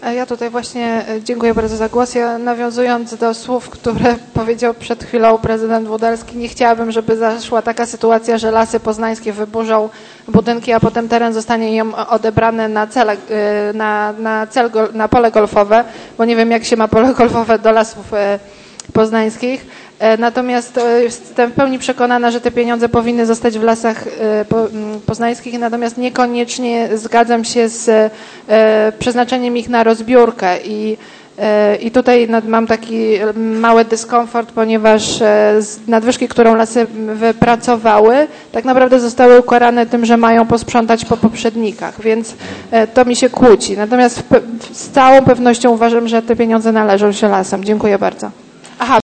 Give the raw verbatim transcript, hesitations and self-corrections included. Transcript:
Ja tutaj właśnie dziękuję bardzo za głos. Ja nawiązując do słów, które powiedział przed chwilą prezydent Wódarski, nie chciałabym, żeby zaszła taka sytuacja, że Lasy Poznańskie wyburzą budynki, a potem teren zostanie im odebrany na cele, na, na, cel, na pole golfowe, bo nie wiem, jak się ma pole golfowe do Lasów Poznańskich. Natomiast jestem w pełni przekonana, że te pieniądze powinny zostać w Lasach Poznańskich, natomiast niekoniecznie zgadzam się z przeznaczeniem ich na rozbiórkę i, i tutaj mam taki mały dyskomfort, ponieważ nadwyżki, którą Lasy wypracowały, tak naprawdę zostały ukarane tym, że mają posprzątać po poprzednikach, więc to mi się kłóci. Natomiast z całą pewnością uważam, że te pieniądze należą się Lasom. Dziękuję bardzo. Aha.